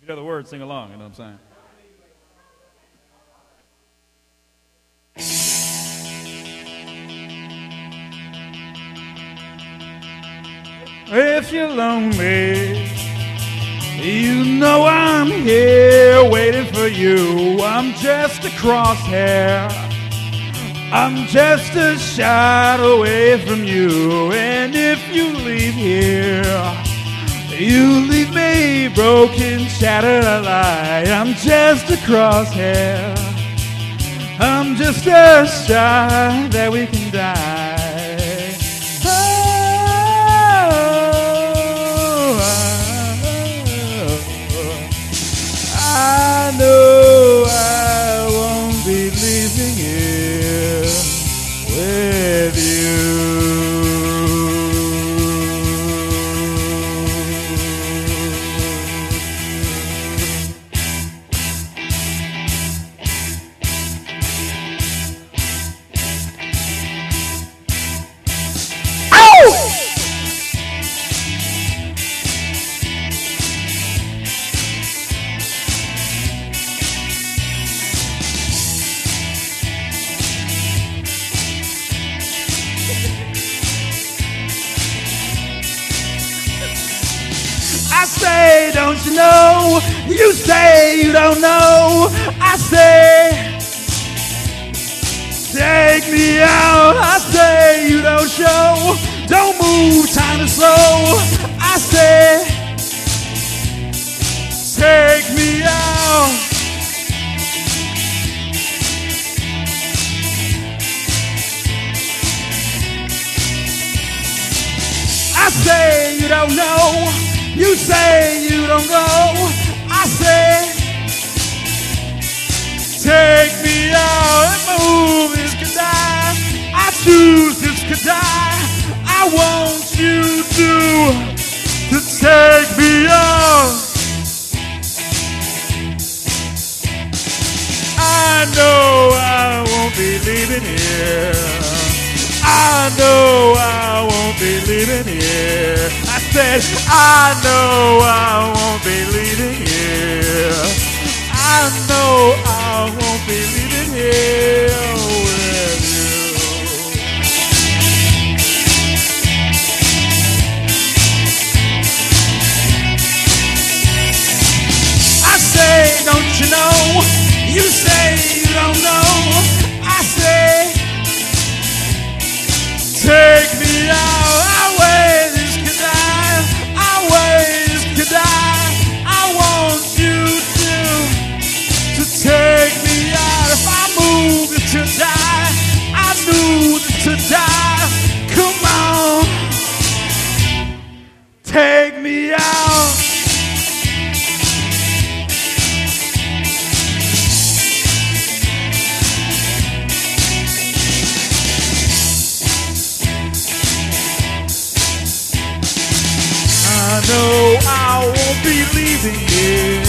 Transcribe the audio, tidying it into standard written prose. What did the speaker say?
you know the words, sing along, you know what I'm saying? If you're lonely, you know I'm here waiting for you. I'm just a crosshair, I'm just a shot away from you. And if you leave here, you leave me broken, shattered, alive. I'm just a crosshair, I'm just a shot that we can die. I know I won't be leaving here with you. I say, don't you know? You say you don't know. I say, take me out. I say you don't show. Don't move, time to slow. I say, take me out. I say you don't know. You say you don't go. I say, take me out and move this could die. I choose this could die. I want you to take me out. I know I won't be leaving here. I know I won't be leaving here. I said, I know I won't be leaving here. I know I won't be leaving here with you. I say, don't you know? You say you don't know. I say, take me out. I weigh this could die. I weigh this could die. I want you to take me out. If I move it to die, I knew it to die. Come on, take me out. I know I won't be leaving here.